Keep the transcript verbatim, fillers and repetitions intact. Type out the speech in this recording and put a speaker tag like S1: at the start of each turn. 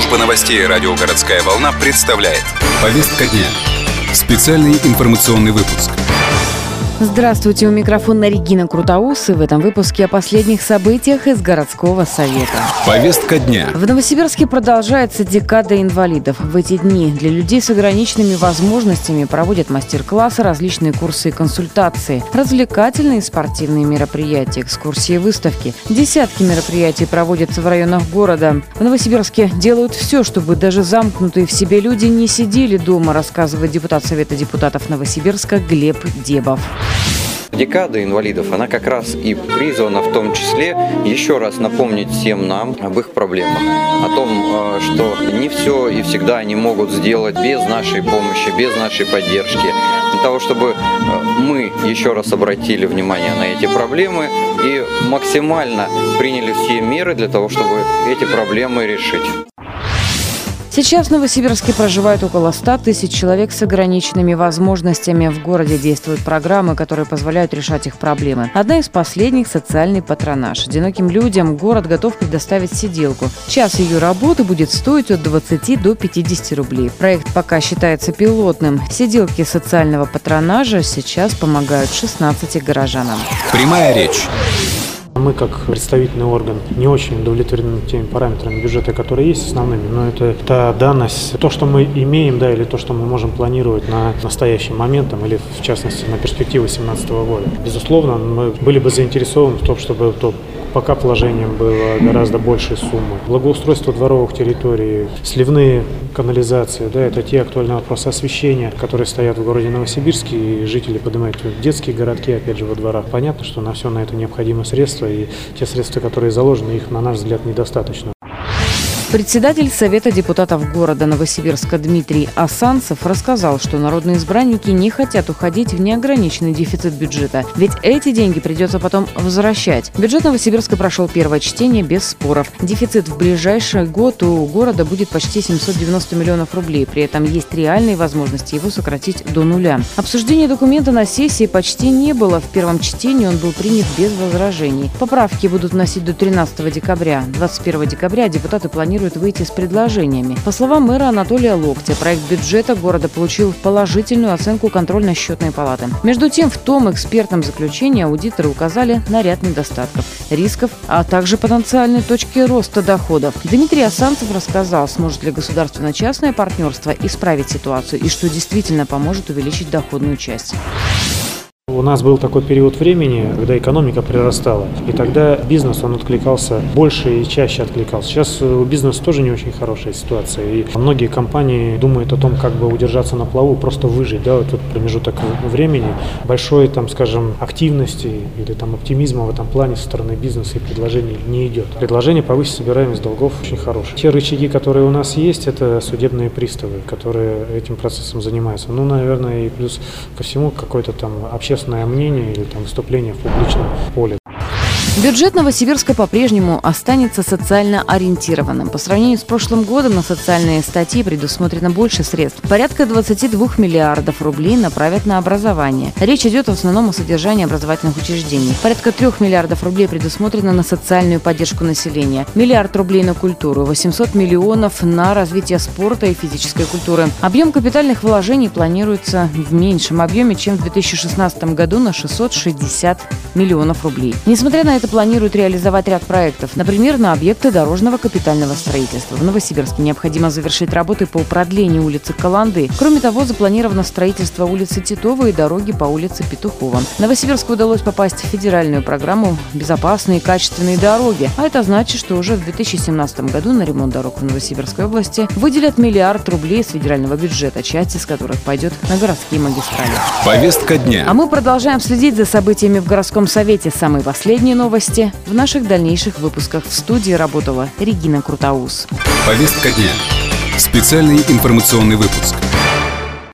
S1: Служба новостей радио «Городская волна» представляет. Повестка дня. Специальный информационный выпуск.
S2: Здравствуйте, у микрофона Регина Крутоус, и в этом выпуске о последних событиях из городского совета.
S1: Повестка дня.
S2: В Новосибирске продолжается декада инвалидов. В эти дни для людей с ограниченными возможностями проводят мастер-классы, различные курсы и консультации, развлекательные и спортивные мероприятия, экскурсии и выставки. Десятки мероприятий проводятся в районах города. В Новосибирске делают все, чтобы даже замкнутые в себе люди не сидели дома, рассказывает депутат Совета депутатов Новосибирска Глеб Дебов.
S3: Декада инвалидов, она как раз и призвана в том числе еще раз напомнить всем нам об их проблемах, о том, что не все и всегда они могут сделать без нашей помощи, без нашей поддержки, для того, чтобы мы еще раз обратили внимание на эти проблемы и максимально приняли все меры для того, чтобы эти проблемы решить.
S2: Сейчас в Новосибирске проживает около ста тысяч человек с ограниченными возможностями. В городе действуют программы, которые позволяют решать их проблемы. Одна из последних – социальный патронаж. Одиноким людям город готов предоставить сиделку. Час ее работы будет стоить от двадцати до пятидесяти рублей. Проект пока считается пилотным. Сиделки социального патронажа сейчас помогают шестнадцати горожанам.
S1: Прямая речь.
S4: Мы, как представительный орган, не очень удовлетворены теми параметрами бюджета, которые есть основными, но это та данность, то, что мы имеем, да, или то, что мы можем планировать на настоящий момент, там, или в частности на перспективу две тысячи семнадцатого года. Безусловно, мы были бы заинтересованы в том, чтобы то, пока положением было гораздо большей суммы. Благоустройство дворовых территорий, сливные канализации, да, это те актуальные вопросы освещения, которые стоят в городе Новосибирске, и жители поднимают детские городки, опять же, во дворах. Понятно, что на все на это необходимы средства, и те средства, которые заложены, их, на наш взгляд, недостаточно.
S2: Председатель Совета депутатов города Новосибирска Дмитрий Асанцев рассказал, что народные избранники не хотят уходить в неограниченный дефицит бюджета, ведь эти деньги придется потом возвращать. Бюджет Новосибирска прошел первое чтение без споров. Дефицит в ближайший год у города будет почти семьсот девяносто миллионов рублей, при этом есть реальные возможности его сократить до нуля. Обсуждения документа на сессии почти не было. В первом чтении он был принят без возражений. Поправки будут вносить до тринадцатого декабря. двадцать первого декабря депутаты планируют выйти с предложениями. По словам мэра Анатолия Локтя, проект бюджета города получил положительную оценку контрольно-счетной палаты. Между тем, в том экспертном заключении аудиторы указали на ряд недостатков, рисков, а также потенциальные точки роста доходов. Дмитрий Асанцев рассказал, сможет ли государственно-частное партнерство исправить ситуацию и что действительно поможет увеличить доходную часть.
S4: У нас был такой период времени, когда экономика прирастала, и тогда бизнес, он откликался больше и чаще откликался. Сейчас у бизнеса тоже не очень хорошая ситуация, и многие компании думают о том, как бы удержаться на плаву, просто выжить, да, вот этот промежуток времени. Большой, там, скажем, активности или там оптимизма в этом плане со стороны бизнеса и предложений не идет. Предложение повысить собираемость долгов очень хорошее. Те рычаги, которые у нас есть, это судебные приставы, которые этим процессом занимаются. Ну, наверное, и плюс ко всему какой-то там общественный мнение или там выступление в публичном поле.
S2: Бюджет Новосибирска по-прежнему останется социально ориентированным. По сравнению с прошлым годом на социальные статьи предусмотрено больше средств. Порядка двадцати двух миллиардов рублей направят на образование. Речь идет в основном о содержании образовательных учреждений. Порядка трех миллиардов рублей предусмотрено на социальную поддержку населения. Миллиард рублей на культуру, восемьсот миллионов на развитие спорта и физической культуры. Объем капитальных вложений планируется в меньшем объеме, чем в две тысячи шестнадцатом году, на шестьсот шестьдесят миллионов рублей. Несмотря на это, планируют реализовать ряд проектов, например, на объекты дорожного капитального строительства. В Новосибирске необходимо завершить работы по продлению улицы Каланды. Кроме того, запланировано строительство улицы Титова и дороги по улице Петухова. Новосибирску удалось попасть в федеральную программу «Безопасные и качественные дороги», а это значит, что уже в две тысячи семнадцатом году на ремонт дорог в Новосибирской области выделят миллиард рублей с федерального бюджета, часть из которых пойдет на городские магистрали.
S1: Повестка дня.
S2: А мы продолжаем следить за событиями в городском совете. Самые последние новости в наших дальнейших выпусках. В студии работала Регина Крутоус.
S1: Повестка дня. Специальный информационный выпуск.